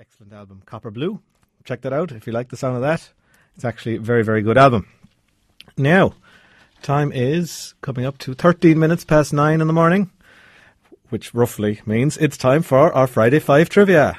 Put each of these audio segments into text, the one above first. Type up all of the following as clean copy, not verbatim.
Excellent album, Copper Blue. Check that out if you like the sound of that. It's actually a very, very good album. Now, time is coming up to 13 minutes past 9 in the morning, which roughly means it's time for our Friday 5 trivia.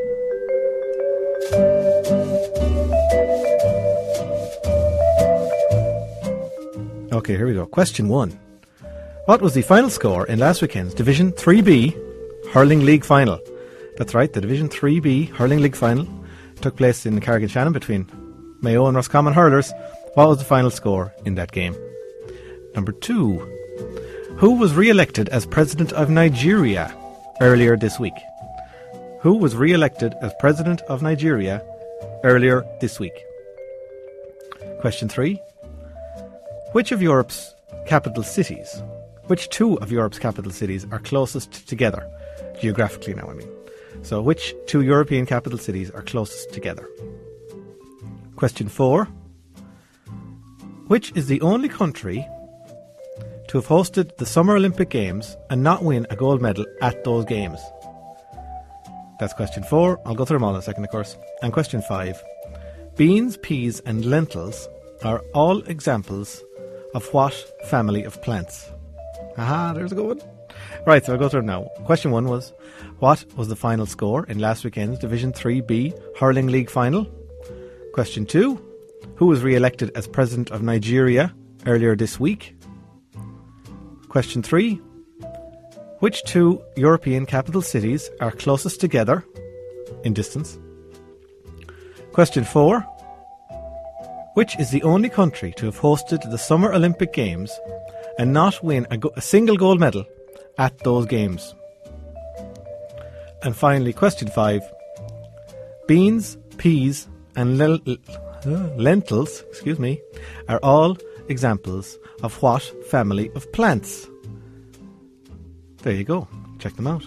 Okay, here we go. Question 1. What was the final score in last weekend's Division 3B Hurling League Final? That's right, the Division 3B Hurling League Final took place in Carrick-on-Shannon between Mayo and Roscommon hurlers. What was the final score in that game? Number 2. Who was re-elected as President of Nigeria earlier this week? Who was re-elected as President of Nigeria earlier this week? Question 3. Which two of Europe's capital cities are closest together? Geographically now, I mean. So, which two European capital cities are closest together? Question 4. Which is the only country to have hosted the Summer Olympic Games and not win a gold medal at those games? That's question 4. I'll go through them all in a second, of course. And question 5. Beans, peas and lentils are all examples of what family of plants? Aha, there's a good one. Right, so I'll go through it now. Question 1 was, what was the final score in last weekend's Division 3B Hurling League Final? Question 2, who was re-elected as President of Nigeria earlier this week? Question 3, which two European capital cities are closest together in distance? Question 4, which is the only country to have hosted the Summer Olympic Games and not win a single gold medal at those games? And finally, question 5. Beans, peas and lentils, are all examples of what family of plants? There you go. Check them out.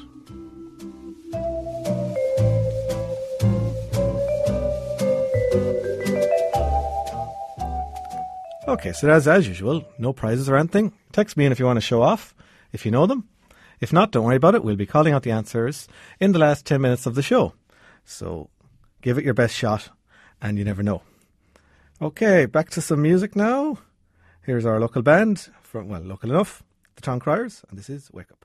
Okay, so as usual, no prizes or anything. Text me in if you want to show off, if you know them. If not, don't worry about it. We'll be calling out the answers in the last 10 minutes of the show. So give it your best shot, and you never know. Okay, back to some music now. Here's our local band, local enough, the Town Criers, and this is Wake Up.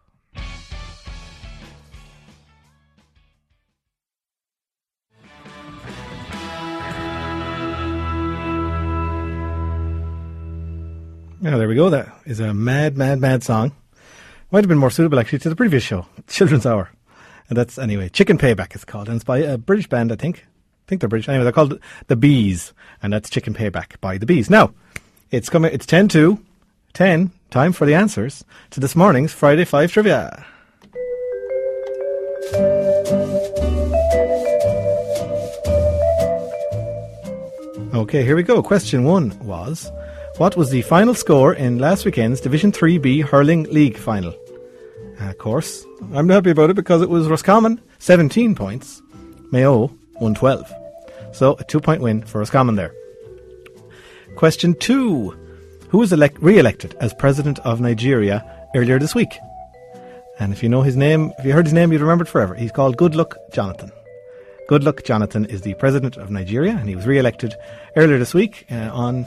Yeah, there we go. That is a mad, mad, mad song. Might have been more suitable, actually, to the previous show, Children's Hour. And that's, anyway, Chicken Payback it's called. And it's by a British band, I think. I think they're British. Anyway, they're called The Bees. And that's Chicken Payback by The Bees. Now, it's 10 to 10, time for the answers to this morning's Friday 5 Trivia. Okay, here we go. Question 1 was, what was the final score in last weekend's Division 3B Hurling League Final? Of course, I'm happy about it because it was Roscommon, 17 points, Mayo, 112. So, a 2-point win for Roscommon there. Question 2. Who was re-elected as President of Nigeria earlier this week? And if you know his name, if you heard his name, you'd remember it forever. He's called Goodluck Jonathan. Goodluck Jonathan is the President of Nigeria, and he was re-elected earlier this week on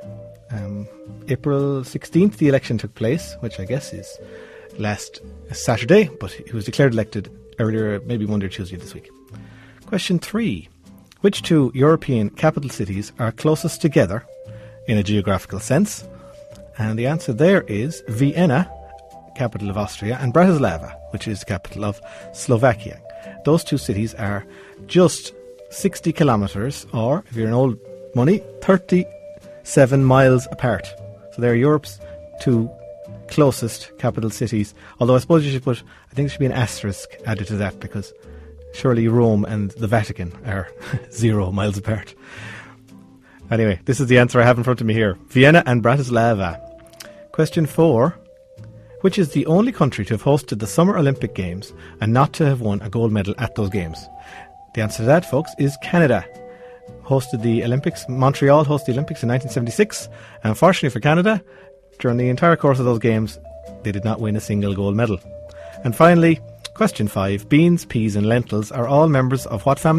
April 16th. The election took place, which I guess is last Saturday, but he was declared elected earlier, maybe Monday or Tuesday this week. Question 3. Which two European capital cities are closest together in a geographical sense? And the answer there is Vienna, capital of Austria, and Bratislava, which is the capital of Slovakia. Those two cities are just 60 kilometres, or, if you're in old money, 37 miles apart. So they're Europe's two closest capital cities. Although I suppose I think there should be an asterisk added to that, because surely Rome and the Vatican are 0 miles apart. Anyway, this is the answer I have in front of me here. Vienna and Bratislava. Question 4. Which is the only country to have hosted the Summer Olympic Games and not to have won a gold medal at those games? The answer to that, folks, is Canada. Hosted the Olympics. Montreal hosted the Olympics in 1976. And unfortunately for Canada, during the entire course of those games, they did not win a single gold medal. And finally, question 5. Beans, peas and lentils are all members of what family